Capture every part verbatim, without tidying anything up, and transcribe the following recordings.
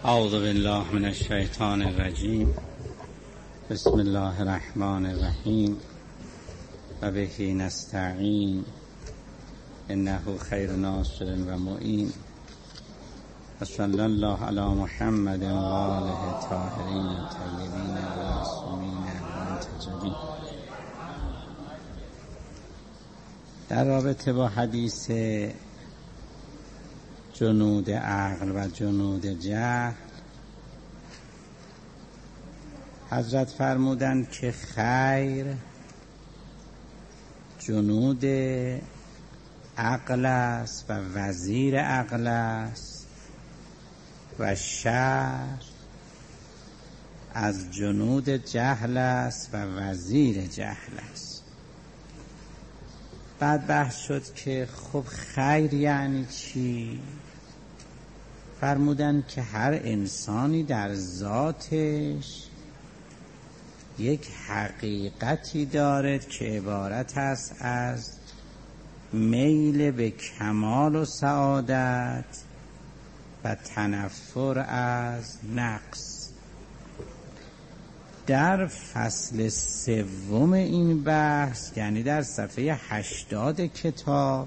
اعوذ بالله من الشیطان الرجیم. بسم الله الرحمن الرحیم و بهی نستعین انه خیر ناصر و معین و صلی الله علی محمد و آله الطاهرین الطیبین المعصومین المنتجبین. در رابطه با حدیث جنود عقل و جنود جهل، حضرت فرمودند که خیر جنود عقل است و وزیر عقل است و شر از جنود جهل است و وزیر جهل است. بعد بحث شد که خب خیر یعنی چی؟ فرمودن که هر انسانی در ذاتش یک حقیقتی دارد که عبارت است از میل به کمال و سعادت و تنفر از نقص. در فصل سوم این بحث، یعنی در صفحه هشتاد کتاب،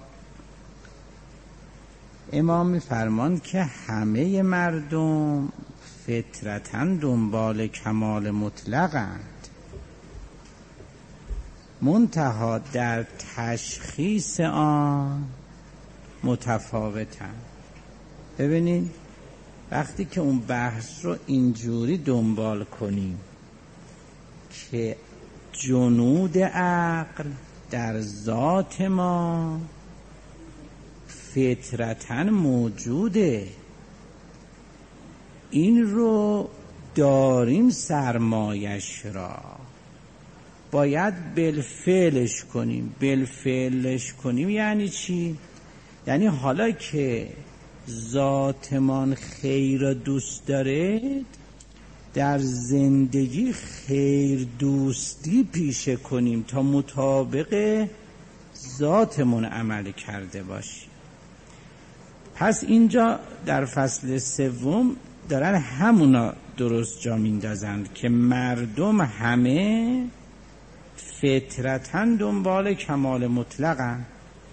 امام می‌فرماند که همه مردم فطرتاً دنبال کمال مطلقند، منتها در تشخیص آن متفاوتند. ببینید وقتی که اون بحث رو اینجوری دنبال کنیم که جنود عقل در ذات ما فطرتاً موجوده، این رو داریم سرمایش را، باید بالفعلش کنیم. بالفعلش کنیم یعنی چی؟ یعنی حالا که ذاتمان خیر را دوست دارید، در زندگی خیر دوستی پیشه کنیم تا مطابق ذاتمون عمل کرده باشیم. پس اینجا در فصل سوم دارن همونا درست جا میندازند که مردم همه فطرتاً دنبال کمال مطلقند،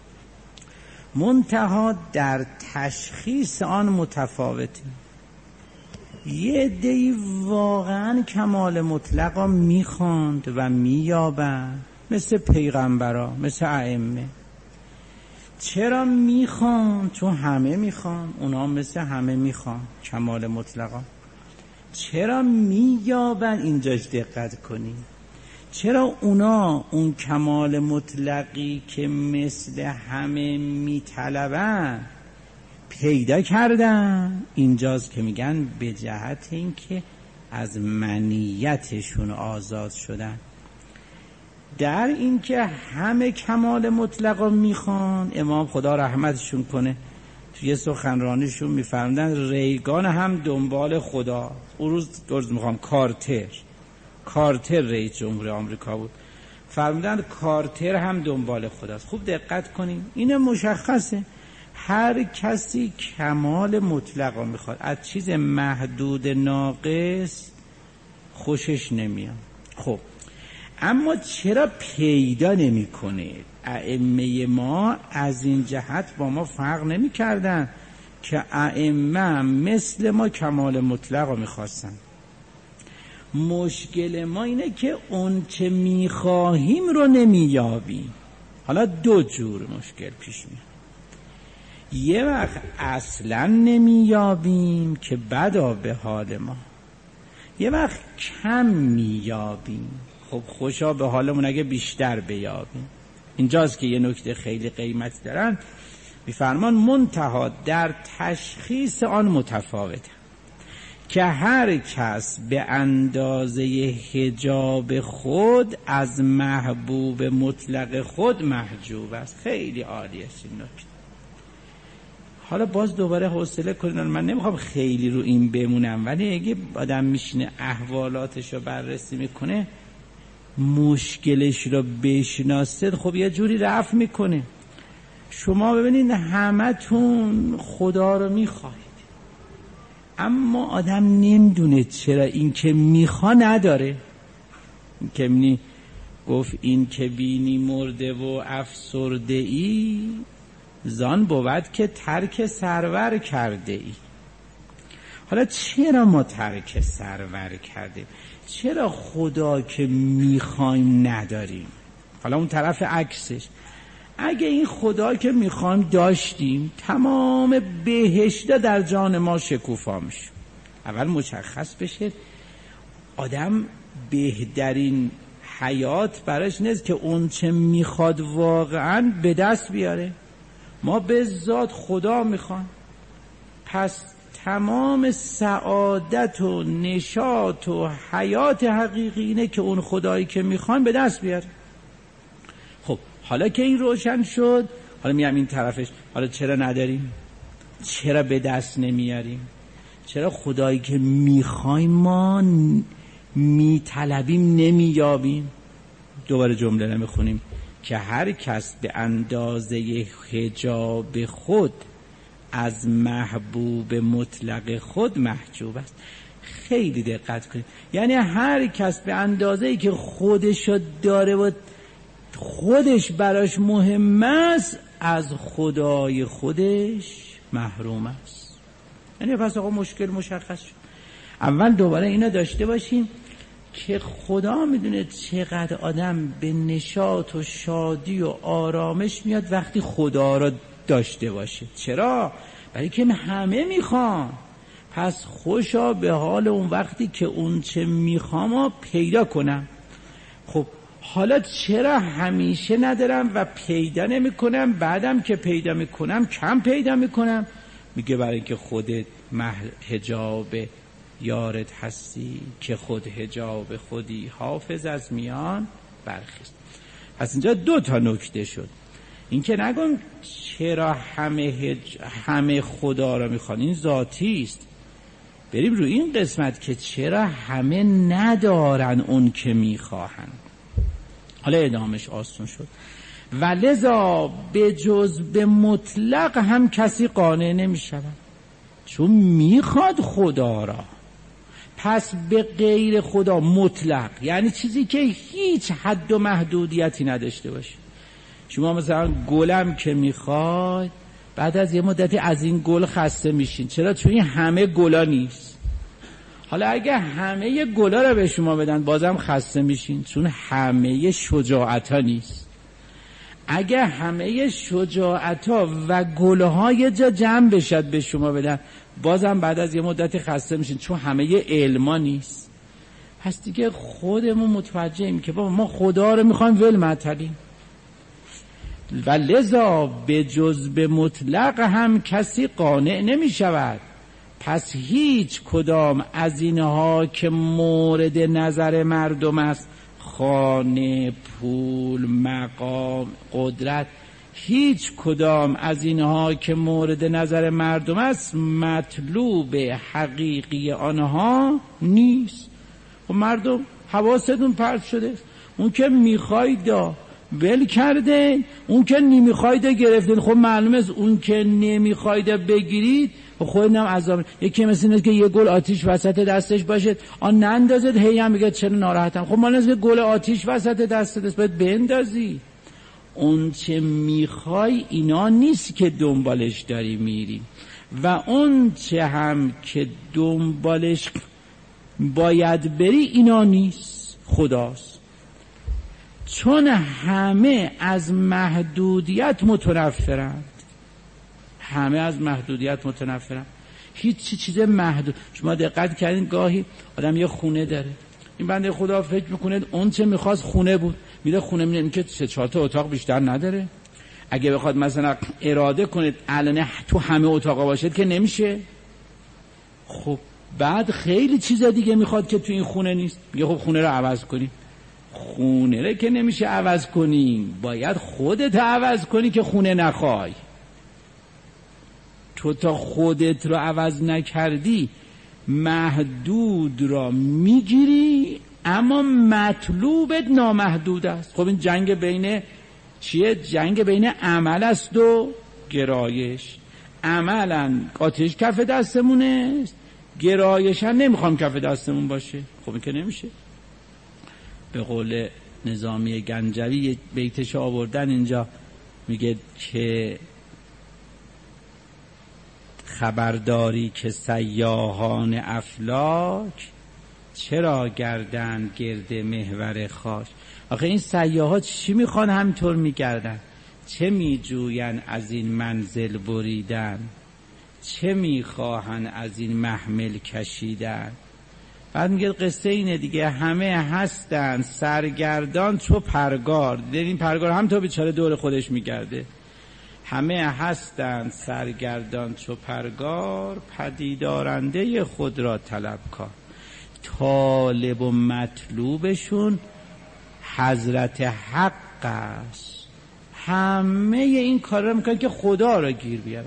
منتها در تشخیص آن متفاوته. یه عده‌ای واقعاً کمال مطلق را میخواند و مییابند، مثل پیغمبرا، مثل ائمه. چرا میخوان؟ چون همه میخوان، اونا مثل همه میخوان کمال مطلقا. چرا مییابن؟ اینجاش دقت کنید. چرا اونا اون کمال مطلقی که مثل همه میطلبن پیدا کردن؟ اینجاست که میگن به جهت این که از منیتشون آزاد شدن. در این که همه کمال مطلق رو میخوان، امام خدا رحمتشون کنه توی سخنرانیشون میفرمودن ریگان هم دنبال خدا. اون روز درست میخوام کارتر کارتر رئیس جمهور آمریکا بود، فرمودن کارتر هم دنبال خداست. خوب دقت کنین، این مشخصه. هر کسی کمال مطلق رو میخواد، از چیز محدود ناقص خوشش نمیاد. خب اما چرا پیدا نمی کنه؟ ائمه ما از این جهت با ما فرق نمی کردن که ائمه مثل ما کمال مطلق رو می خواستن. مشکل ما اینه که اون چه می خواهیم رو نمی یابیم. حالا دو جور مشکل پیش میاد. یه وقت اصلا نمی یابیم که بدا به حال ما، یه وقت کم می یابیم. خب خوشا به حالمون اگه بیشتر بیابیم. اینجاست که یه نکته خیلی قیمتی دارن، میفرمان منتها در تشخیص آن متفاوته که هر کس به اندازه حجاب خود از محبوب مطلق خود محجوب است. خیلی عالی است این نکته. حالا باز دوباره حوصله کنید، من نمیخوام خیلی رو این بمونم، ولی اگه آدم میشینه احوالاتش رو بررسی میکنه، مشکلش رو بشناسید، خب یه جوری رفع میکنه. شما ببینید همه تون خدا رو میخواهید، اما آدم نمیدونه چرا این که میخوا نداره. این که منی گفت این که بینی مرده و افسرده ای، زان بود که ترک سرور کرده ای. حالا چرا ما ترک سرور کردیم؟ چرا خدا که میخوایم نداریم؟ حالا اون طرف عکسش، اگه این خدا که میخوایم داشتیم، تمام بهشت در جان ما شکوفا میشه. اول مشخص بشه آدم بهترین حیات براش نیست که اون چه میخواد واقعا به دست بیاره. ما به ذات خدا میخوان، پس تمام سعادت و نشاط و حیات حقیقی اینه که اون خدایی که میخوان به دست بیاره. خب حالا که این روشن شد، حالا میام این طرفش، حالا چرا نداریم؟ چرا به دست نمیاریم؟ چرا خدایی که میخوایم ما میطلبیم نمییابیم؟ دوباره جمله رو میخونیم که هر کس به اندازه حجاب خود از محبوب مطلق خود محجوب است. خیلی دقت کنید، یعنی هر کس به اندازه‌ای که خودشو داره و خودش براش مهم است، از خدای خودش محروم است. یعنی پس آقا مشکل مشخص شد. اول دوباره اینا داشته باشیم که خدا میدونه چقدر آدم به نشاط و شادی و آرامش میاد وقتی خدا را داشته باشه. چرا؟ برای که همه میخوان. پس خوشا به حال اون وقتی که اون چه میخوام پیدا کنم. خب حالا چرا همیشه ندارم و پیدا نمی کنم، بعدم که پیدا میکنم کم پیدا میکنم؟ میگه برای که خودت حجاب یارت هستی که خود حجاب خودی، حافظ از میان برخیست. پس اینجا دو تا نکته شد. این که نگم چرا همه هج... همه خدا را میخوان، این ذاتی است. بریم روی این قسمت که چرا همه ندارن اون که میخواهند. حالا ادامش آسون شد. و لذا به جز به مطلق هم کسی قانع نمیشود، چون میخواد خدا را. پس به غیر خدا مطلق یعنی چیزی که هیچ حد و محدودیتی نداشته باشه. شما مثلا گلم که میخواد، بعد از یه مدتی از این گل خسته میشین. چرا؟ چون این همه گلا نیست. حالا اگه همه گلا رو به شما بدن بازم خسته میشین، چون همه شجاعت ها نیست. اگه همه شجاعت ها و گلها یه جا جمع بشد به شما بدن، بازم بعد از یه مدتی خسته میشین، چون همه علما نیست. پس دیگه خودمون متوجهیم که بابا ما خدا رو میخوایم ول معطلیم. و لذا به جز به مطلق هم کسی قانع نمی شود. پس هیچ کدام از اینها که مورد نظر مردم است، خانه، پول، مقام، قدرت، هیچ کدام از اینها که مورد نظر مردم است مطلوب حقیقی آنها نیست. و مردم حواستون پرت شده، اون که میخواید دا ول کرده، اون که نمیخواید گرفتید. خب معلومه است اون که نمیخواید بگیرید خودتون هم عذاب. یکی مثل اینه که یه گل آتیش وسط دستش باشه، آن نندازید، هی هم میگه چرا ناراحتم. خب مال اینه گل آتیش وسط دستت باید بندازی. اون چه میخوای اینا نیست که دنبالش داری میری، و اون چه هم که دنبالش باید بری اینا نیست، خداست. چون همه از محدودیت متنفرند. همه از محدودیت متنفرند. هیچ چیز محدود. شما دقت کردین گاهی آدم یه خونه داره، این بنده خدا فکر میکنه اون چه میخواست خونه بود، میره خونه میره که سه چهار تا اتاق بیشتر نداره. اگه بخواد مثلا اراده کنید الان تو همه اتاقا باشد که نمیشه. خب بعد خیلی چیز دیگه میخواد که تو این خونه نیست، میگه خب خونه رو عوض کنیم. خونه رو که نمیشه عوض کنی، باید خودت عوض کنی که خونه نخوای. تو تا خودت رو عوض نکردی محدود را میگیری، اما مطلوبت نامحدود است. خب این جنگ بین چیه؟ جنگ بین عمل است و گرایش. عملا آتش کف دستمونه، گرایش هم نمیخوام کف دستمون باشه. خب این که نمیشه. به قول نظامی گنجوی بیتش آوردن اینجا، میگه که خبرداری که سیاحان افلاک چرا گردن گرد محور خاک. آخه این سیاحا چی میخوان همینطور میگردن؟ چه میجوین از این منزل بریدن؟ چه میخواهن از این محمل کشیدن؟ بعد میگه قصه اینه دیگه، همه هستن سرگردان چو پرگار. دیدین این پرگار هم تا بیچاره دور خودش میگرده. همه هستن سرگردان چو پرگار، پدیدارنده خود را طلبکار. طالب و مطلوبشون حضرت حق است. همه این کار را میکنن که خدا را گیر بیارن.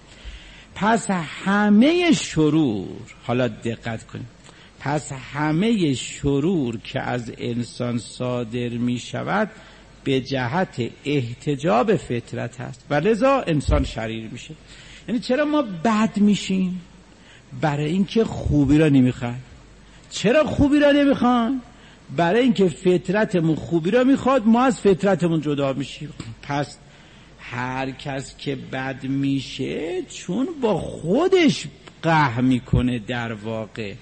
پس همه شرور، حالا دقت کنید، پس همه شرور که از انسان صادر می شود به جهت احتجاب فطرت هست و لذا انسان شریر میشه. یعنی چرا ما بد میشیم؟ برای اینکه خوبی را نمیخوایم. چرا خوبی را نمیخوایم؟ برای اینکه فطرتمون خوبی را میخواد، ما از فطرتمون جدا میشیم. پس هر کس که بد میشه چون با خودش قهر میکنه. در واقع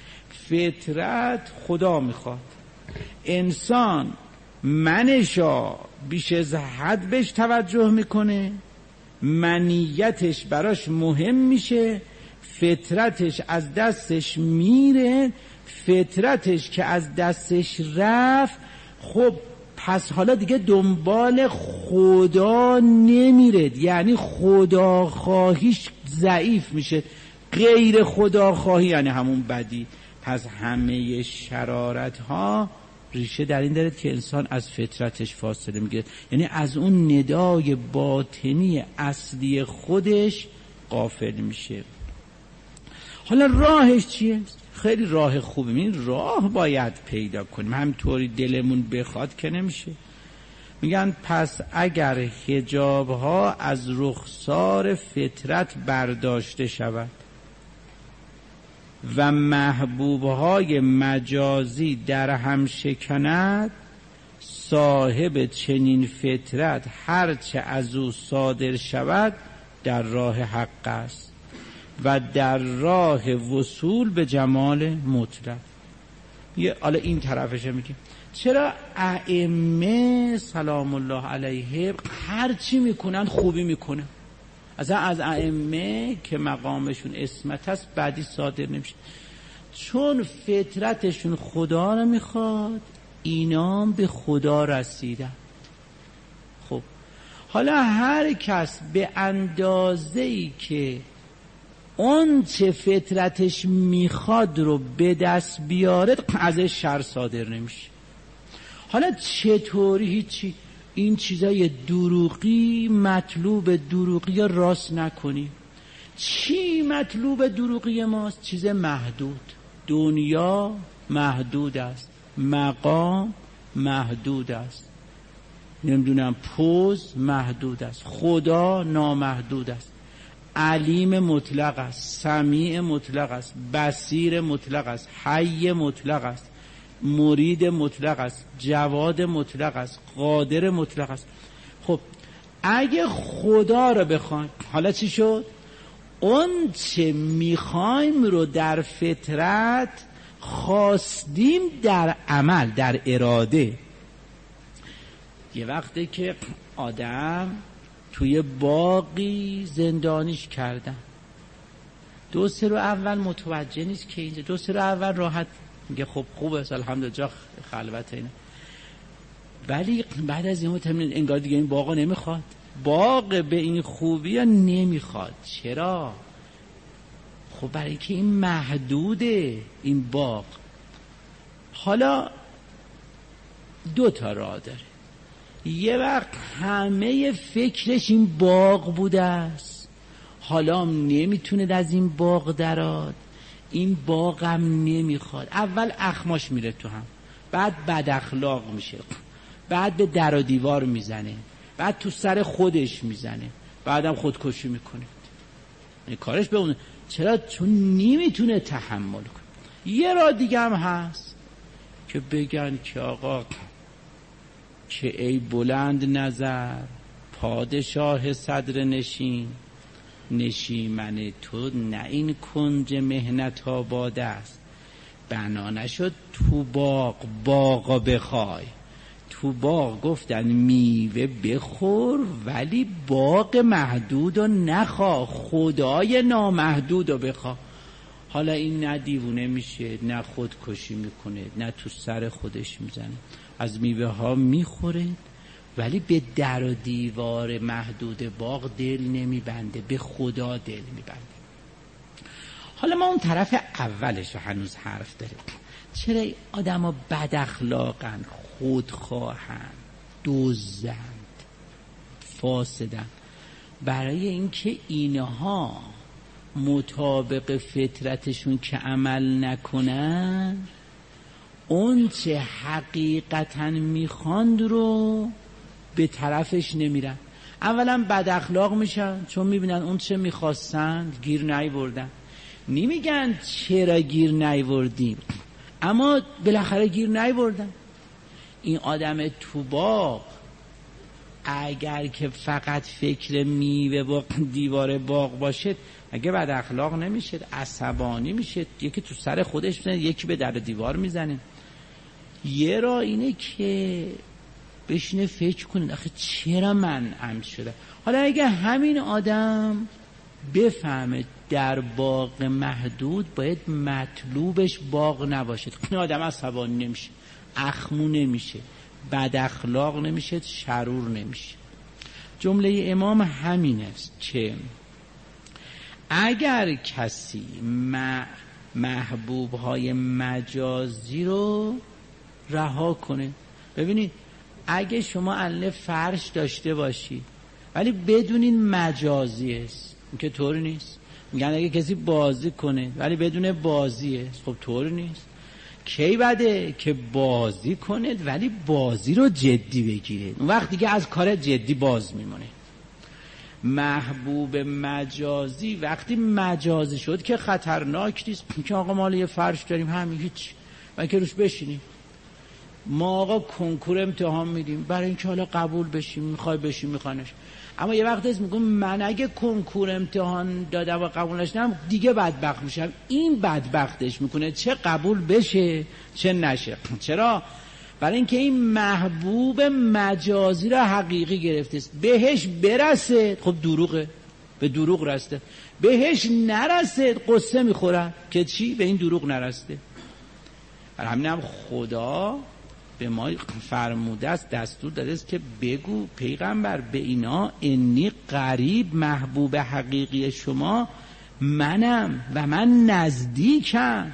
فطرت خدا میخواد، انسان منشا بیش از حد بهش توجه میکنه، منیتش براش مهم میشه، فطرتش از دستش میره. فطرتش که از دستش رفت، خب پس حالا دیگه دنبال خدا نمیره، یعنی خداخواهیش ضعیف میشه. غیر خداخواهی یعنی همون بدی. پس همه شرارت ها ریشه در این دارد که انسان از فطرتش فاصله میگیره، یعنی از اون ندای باطنی اصلی خودش غافل میشه. حالا راهش چیه؟ خیلی راه خوبه. این راه باید پیدا کنیم، همینطوری دلمون بخواد که نمیشه. میگن پس اگر حجاب ها از رخسار فطرت برداشته شود و محبوب های مجازی در هم شکند، صاحب چنین فطرت هرچه از او صادر شود در راه حق است و در راه وصول به جمال مطلق. یه حالا این طرفشه میگه چرا ائمه سلام الله علیه هر چی میکنن خوبی میکنن؟ اصلا از ائمه که مقامشون اسمت است بعدی صادر نمیشه، چون فطرتشون خدا رو میخواد، اینام به خدا رسیدن. خب حالا هر کس به اندازه‌ای که اون چه فطرتش میخواد رو به دست بیاره، ازش شر صادر نمیشه. حالا چطوری؟ هیچی، این چیزای دروغی مطلوب دروغی راست نکنی. چی مطلوب دروغی ماست؟ چیز محدود. دنیا محدود است، مقام محدود است، نمیدونم پوز محدود است، خدا نامحدود است، علیم مطلق است، سمیع مطلق است، بصیر مطلق است، حی مطلق است، مرید مطلق است، جواد مطلق است، قادر مطلق است. خب اگه خدا رو بخوایم، حالا چی شد؟ اون چه میخوایم رو در فطرت خواستیم در عمل، در اراده. یه وقتی که آدم توی باقی زندانیش کردن، دو سه رو اول متوجه نیست که اینجا، دو سه رو اول راحت میگه خب خوبه الحمدلله جا خلوت اینه، ولی بعد از این متمنین انگار دیگه این باغا نمیخواد، باغ به این خوبی ها نمیخواد. چرا؟ خب برای اینکه این محدوده این باغ. حالا دو تا راه داره. یه وقت همه فکرش این باغ بوده است، حالا نمیتونه از این باغ دراد، این باغم نمیخواد. اول اخماش میره تو هم، بعد بد اخلاق میشه، بعد به در و دیوار میزنه، بعد تو سر خودش میزنه، بعدم خودکشی میکنه. این کارش به اون چرا؟ چون نمیتونه تحمل کنه. یه راه دیگه هم هست که بگن که آقا که ای بلند نظر پادشاه صدر نشین، نشیمن تو نه این کنج مهنت آباد است، بنا نشد تو باغ باغا بخوای. تو باغ گفتن میوه بخور ولی باغ محدود و نخوا، خدای نامحدود و بخوا. حالا این نه دیوونه میشه، نه خودکشی میکنه، نه تو سر خودش میزنه، از میوه ها میخوره ولی به در و دیوار محدود باغ دل نمیبنده، به خدا دل میبنده. حالا ما اون طرف اولش رو هنوز حرف داریم. چرا آدم ها بد اخلاقن، خودخواهن، دزدند، فاسدن؟ برای اینکه اینها مطابق فطرتشون که عمل نکنن، اون چه حقیقتا میخواند رو به طرفش نمیرن. اولا بد اخلاق میشن چون میبینن اون چه میخواستند گیر نیوردن. نمیگن چرا گیر نیوردیم، اما بالاخره گیر نیوردن. این آدم تو باغ اگر که فقط فکر میوه با دیوار باغ باشه، اگه بد اخلاق نمیشه، عصبانی میشه، یکی تو سر خودش میزنه، یکی به در دیوار میزنه. یه راه اینه که بشینه فکر کنه آخه چرا من عمد شده. حالا اگه همین آدم بفهمه در باغ محدود باید مطلوبش باغ نباشه، این آدم عصبانی نمیشه، اخمو نمیشه، بد اخلاق نمیشه، شرور نمیشه. جمله امام همین است که اگر کسی محبوب های مجازی رو رها کنه. ببینید اگه شما اله فرش داشته باشید ولی بدونین مجازی است، این که طوری نیست. میگن اگه کسی بازی کنه ولی بدون بازی است، خب طوری نیست. کی بده؟ که بازی کنه ولی بازی رو جدی بگیره، اون وقت دیگه از کار جدی باز میمونه. محبوب مجازی وقتی مجازی شد که خطرناک نیست، که آقا مال یه فرش داریم همین هیچ و که روش بشینیم. ما آقا کنکور امتحان میدیم برای اینکه حالا قبول بشیم، میخوای بشیم میخوانش. اما یه وقت از میگم من اگه کنکور امتحان دادم و قبول نشدم دیگه بدبخت میشم. این بدبختش میکنه چه قبول بشه چه نشه. چرا؟ برای اینکه این محبوب مجازی را حقیقی گرفته است. بهش برسه خب دروغه، به دروغ رسته. بهش نرسه قصه میخوره که چی؟ به این دروغ نرسته. برای همین هم خدا به ما فرموده است، دستور داده است که بگو پیغمبر به اینا انی قریب، محبوب حقیقی شما منم و من نزدیکم،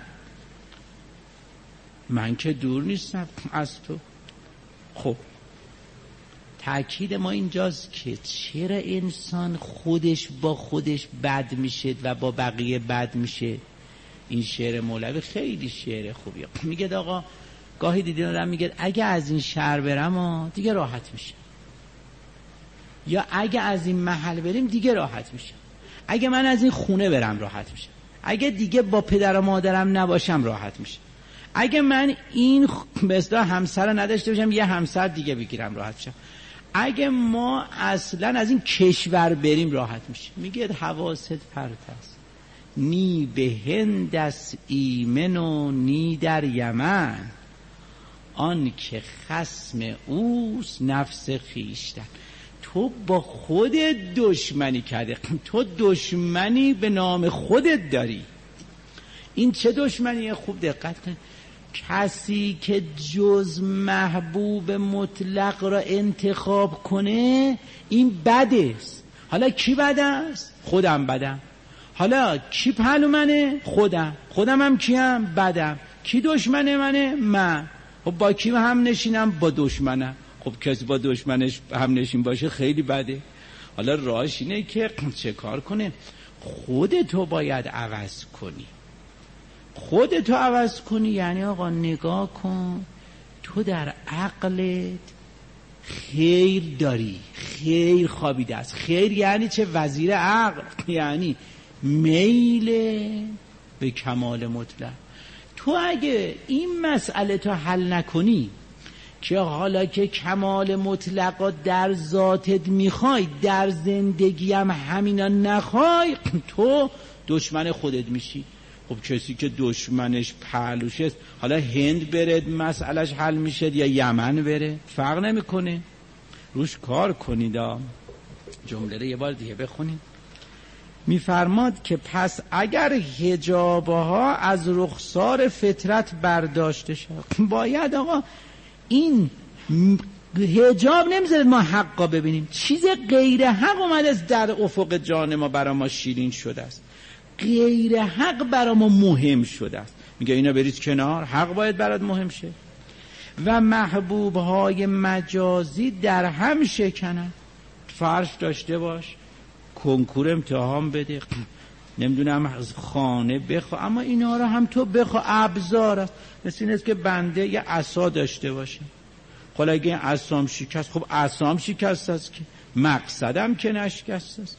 من که دور نیستم از تو. خب تأکید ما اینجاست که چرا انسان خودش با خودش بد میشه و با بقیه بد میشه. این شعر مولوی خیلی شعر خوبیه. میگه آقا گاهی دیدین آدم میگه اگه از این شهر برم دیگه راحت میشه، یا اگه از این محل بریم دیگه راحت میشه، اگه من از این خونه برم راحت میشه، اگه دیگه با پدر و مادرم نباشم راحت میشه، اگه من این به اصطلاح همسر نداشته باشم یه همسر دیگه بگیرم راحت میشم، اگه ما اصلا از این کشور بریم راحت میشه. میگه حواست پرت است، نی به هند است ایمن و نی در یمن، آن که خصم اوست نفس خیشتن. تو با خودت دشمنی کرده، تو دشمنی به نام خودت داری. این چه دشمنیه؟ خوب دقت کن. کسی که جز محبوب مطلق را انتخاب کنه این بده است. حالا کی بده است؟ خودم بدم. حالا کی پهلو منه؟ خودم. خودم هم کیم؟ بدم. کی دشمن منه؟ من. خب با کی هم نشینم؟ با دشمنم. خب کسی با دشمنش هم نشین باشه خیلی بده. حالا راهش اینه که چه کار کنه؟ خودتو باید عوض کنی. خودتو عوض کنی یعنی آقا نگاه کن، تو در عقلت خیر داری، خیر خوابیده است. خیر یعنی چه؟ وزیر عقل. یعنی میل به کمال مطلق. تو اگه این مسئله تو حل نکنی که حالا که کمال مطلق در ذاتت میخوای، در زندگی هم همینا نخوای، تو دشمن خودت میشی. خب کسی که دشمنش پهلوش است، حالا هند بره مسئلهش حل میشه یا یمن بره، فرق نمیکنه. روش کار کنید. جمله رو یه بار دیگه بخونید. میفرماد که پس اگر حجابها از رخسار فطرت برداشته شد، باید آقا این حجاب نمیذاره ما حقا ببینیم. چیز غیر حق اومده در افق جان ما، برای ما شیرین شده است. غیر حق برای ما مهم شده است. میگه اینا برید کنار، حق باید برات مهم شه. و محبوبهای مجازی در هم شکنن. فرض داشته باش کنکور امتحان بده، نمیدونم از خانه بخوا، اما اینا رو هم تو بخوا. ابزار مثل این است که بنده یه عصا داشته باشه. حالا اگه عصام شکست، خب عصام شکست است که مقصدم که نشکست است.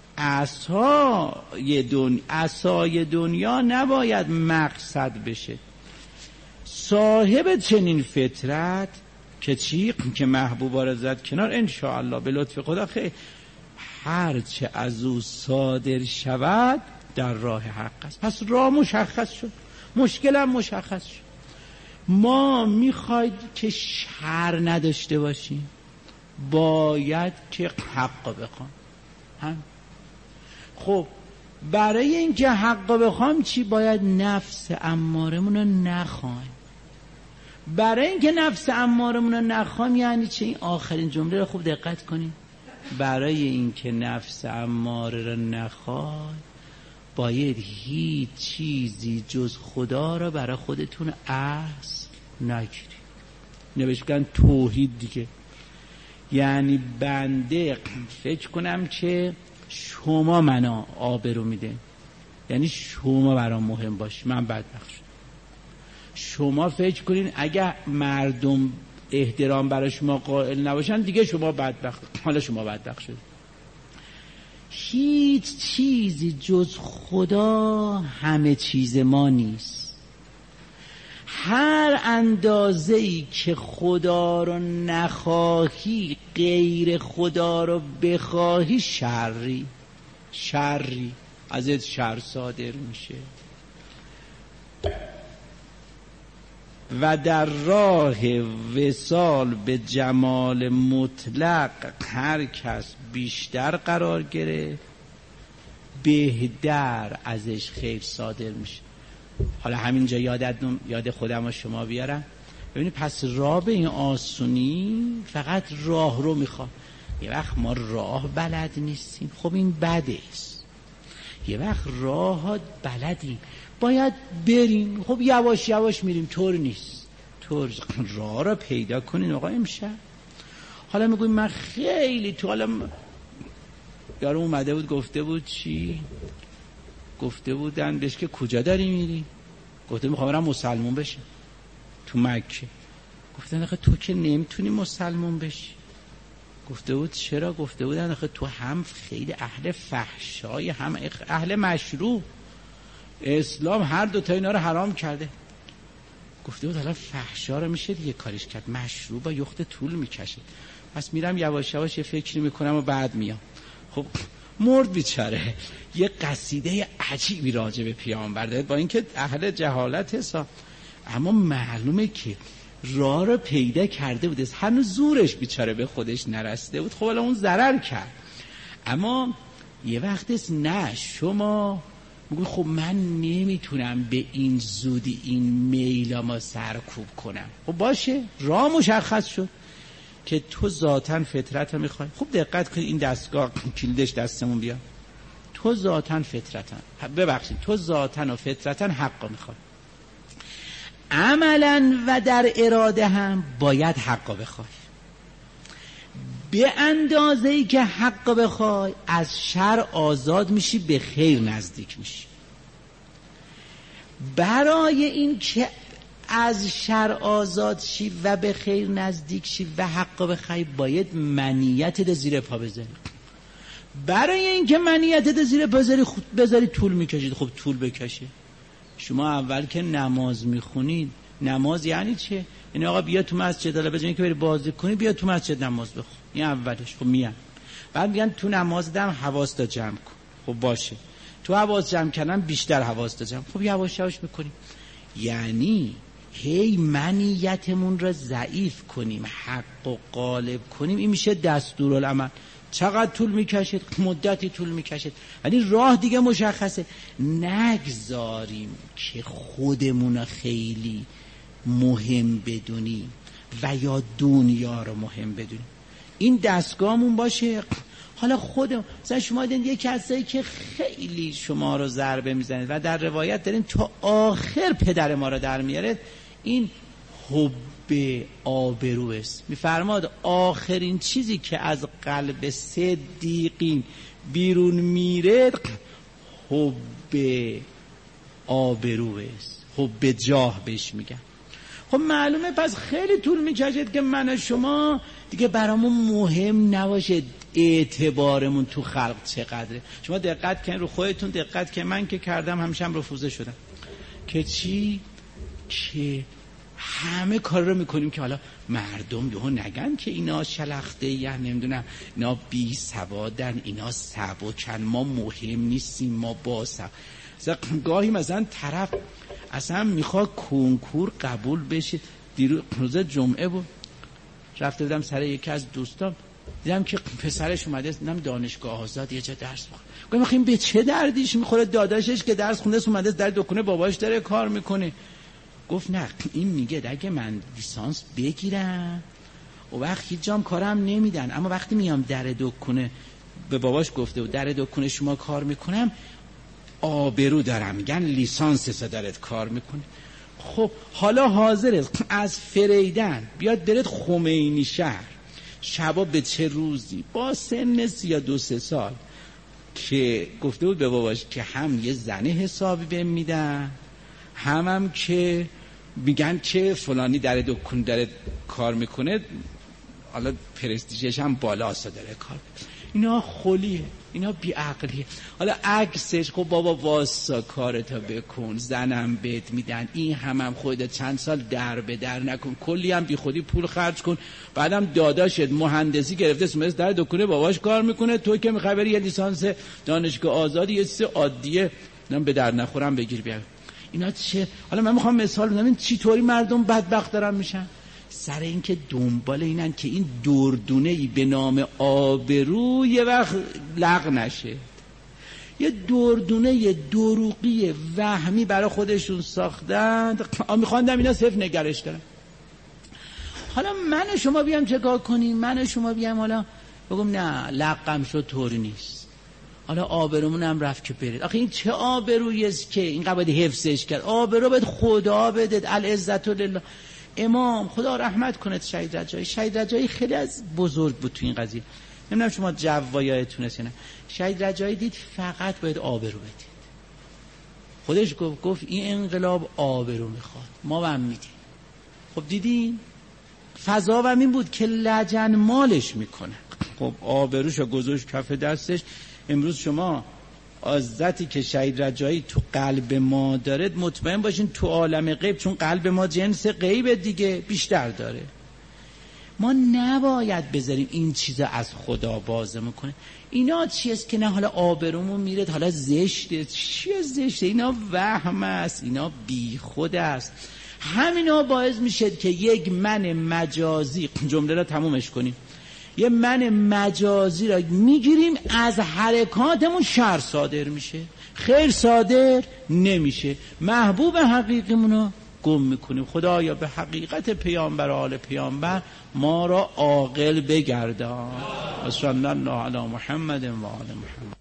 عصای دنیا عصای دنیا نباید مقصد بشه. صاحب چنین فطرت که چی؟ که محبوبا را زد کنار، انشاءالله به لطف خدا خیر هرچه از او صادر شود در راه حق است. پس راه مشخص شد، مشکلم مشخص شد. ما میخواید که شر نداشته باشیم، باید که حق بخوام. هم خب برای اینکه حق بخوام چی؟ باید نفس امارمون رو نخوایم. برای اینکه نفس امارمون رو نخوایم یعنی چه؟ این آخرین جمله رو خوب دقت کنیم. برای اینکه نفس اماره رو نخوای باید هیچ چیزی جز خدا رو برای خودتون اصل نگیری. نوشتن توحید دیگه. یعنی بنده فکر کنم که شما منو آبرو میده، یعنی شما برام مهم باشی، من بدبخت شدم. شما فکر کنین اگه مردم احترام برای شما قائل نباشن دیگه شما بدبخت، حالا شما بدبخت شد. هیچ چیزی جز خدا همه چیز ما نیست. هر اندازه‌ای که خدا رو نخواهی، غیر خدا رو بخواهی، شری شری ازت شر صادر میشه. و در راه وصال به جمال مطلق هر کس بیشتر قرار گرفت، بهتر ازش خیر صادر میشه. حالا همینجا یادت یاد خودم و شما بیارم. ببینید پس راه به این آسونی فقط راه رو میخواد. یه وقت ما راه بلد نیستیم، خب این بده است. یه وقت راه ها بلدیم، باید بریم، خب یواش یواش میریم، طور نیست. طور راه را پیدا کنین آقا امشب. حالا میگویم من خیلی تو، حالا یارو اومده بود گفته بود چی؟ گفته بودن بهش که کجا داری میری؟ گفته میخوام برم مسلمون بشم تو مکه. گفتن آخه تو که نمیتونی مسلمون بشی. گفته بود چرا؟ گفته بودن آخه تو هم خیلی اهل فحشای، هم اهل مشروب، اسلام هر دو تا اینا رو حرام کرده. گفته بود حالا فحشا رو میشه دیگه کارش کرد، مشروب با یخت طول میکشه، پس میرم یواش یواش یه فکری میکنم و بعد میام. خب مرد بیچاره. یه قصیده عجیبی راجع به پیامبر داره، با اینکه اهل جهالت حساب، اما معلومه که راه رو پیدا کرده بود، هنوز زورش بیچاره به خودش نرسیده بود. خب حالا اون ضرر کرد، اما یه وقت نه شما میگوی خب من نمیتونم به این زودی این میلامو سرکوب کنم. خب باشه، راه مشخص شد که تو ذاتاً فطرت رو میخوای. خوب دقت کنید، این دستگاه کلیدش دستمون بیا. تو ذاتاً فطرتاً، ببخشید تو ذاتاً و فطرتاً حق رو میخوای. عملاً و در اراده هم باید حق رو بخوای. به اندازه‌ای که حق رو بخوای از شر آزاد میشی، به خیر نزدیک میشی. برای این که از شر آزاد شی و به خیر نزدیک شی و حق رو بخوای باید منیت ده زیر پا بزنی. برای اینکه منیتت زیر بذاری خود بذاری طول میکشید. خب طول بکشه. شما اول که نماز میخونید، نماز یعنی چه؟ یعنی آقا بیا تو مسجد، حالا بجای اینکه بری بازی کنی بیا تو مسجد نماز بخون. این اولش. خب میان بعد میگن تو نماز دم حواس تا جمع کن. خب باشه، تو حواس جمع کردن بیشتر حواس تا جمع. خب یواش یواش میکنیم. یعنی هی منیتمون را ضعیف کنیم، حق و غالب کنیم. این میشه دستورالعمل. چقدر طول میکشید؟ مدتی طول میکشید، یعنی راه دیگه مشخصه. نگذاریم که خودمون خیلی مهم بدونیم و یا دنیا رو مهم بدونیم. این دستگاهمون باشه. حالا خودم مثلا شما دیدین یک کسایی که خیلی شما رو ضربه میزنید و در روایت دارین تا آخر پدر ما رو در میارد، این حب آبرو است. میفرماد آخرین چیزی که از قلب صدیقین بیرون میره حب آبرو است، حب جاه بهش میگن. خب معلومه پس خیلی طول میکشید که من و شما دیگه برامون مهم نباشه اعتبارمون تو خلق چقدره. شما دقت کنید رو خودتون، دقت که من که کردم همیشه هم رفوزه شدم که چی؟ که همه کار رو میکنیم که حالا مردم یهو نگن که اینا شلخته یا نمیدونم اینا بی سوادن، اینا سبکن، ما مهم نیستیم، ما با سب. گاهی مثلا طرف اصلا میخواد کنکور قبول بشه. دیروز جمعه بود رفته بودم سر یکی از دوستان، دیدم که پسرش اومده دیدم دانشگاه آزاد یه جا درس میخونه. گفتم میخوام به چه دردیش میخوره؟ داداشش که درس خونده اومده در دکونه باباش داره کار میکنه. گفت نه این میگه اگه من لیسانس بگیرم و وقت هیچ جام کارم نمیدن، اما وقتی میام در دکونه به باباش گفته و در دکونه شما کار میکنم آبرو دارم، میگن لیسانس صدارت کار میکنه. خب حالا حاضر از فریدن بیاد برد خمینی شهر شبا به چه روزی با سن سی یا دو سه سال که گفته بود به باباش که هم یه زنه حسابی بهم میدن، هم هم که میگن که فلانی در دکون داره کار میکنه، حالا پرستیژش هم بالاست داره کار. اینا خلیه، اینا بیعقلیه. حالا عکسش خب بابا واسا کارتا بکن، زنم بهت میدن، این هم هم خودت چند سال در به در نکن، کلی هم بی خودی پول خرج کن، بعدم داداشت مهندسی گرفته سمست در دکونه باباش کار میکنه، تو که میخوای بری یه لیسانس دانشگاه آزادی یه چیز عادیه نم به در نخورم بگیر بیا. اینا چه؟ حالا من میخوام مثال بزنم چی طوری مردم بدبخت دارن میشن سر این که دنبال اینن که این دردونه‌ای به نام آبرو یه وقت لغو نشه. یه دردونه دروغی وهمی برای خودشون ساختن، میخواندم اینا صرف نگرش دارن. حالا من و شما بیام چه کار کنیم؟ من و شما بیام حالا بگم نه لقم شد طوری نیست، حالا آبرومون هم رفت که برید. آخه این چه آبرویی است که اینقدر باید حفظش کرد؟ آبرو باید خدا بده، العزت لله. امام خدا رحمت کنه شهید رجایی، شهید رجایی خیلی از بزرگ بود تو این قضیه. نمیدونم شما جوایاتون هست یا نه. شهید رجایی دید فقط باید آبرو بدید. خودش گفت گفت این انقلاب آبرو میخواد، ما هم میدیم. خب دیدین فضا هم این بود که لجن مالش میکنه. خب آبروشو گذاشت کف دستش. امروز شما عزتی که شهید رجایی تو قلب ما داره مطمئن باشین تو عالم غیب، چون قلب ما جنس غیب دیگه بیشتر داره. ما نباید بذاریم این چیزا از خدا بازه میکنه. اینا چیست که نه حالا آبرومون میره، حالا زشته. چیه زشته؟ اینا وهم است، اینا بی خود است. همینا باعث میشه که یک من مجازی، جمله را تمومش کنیم، یه من مجازی را میگیریم از حرکاتمون شر صادر میشه، خیر صادر نمیشه، محبوب حقیقیمونو گم میکنیم. خدایا به حقیقت پیامبر و آل پیامبر ما را عاقل بگردان. صلی الله علی محمد و آل محمد.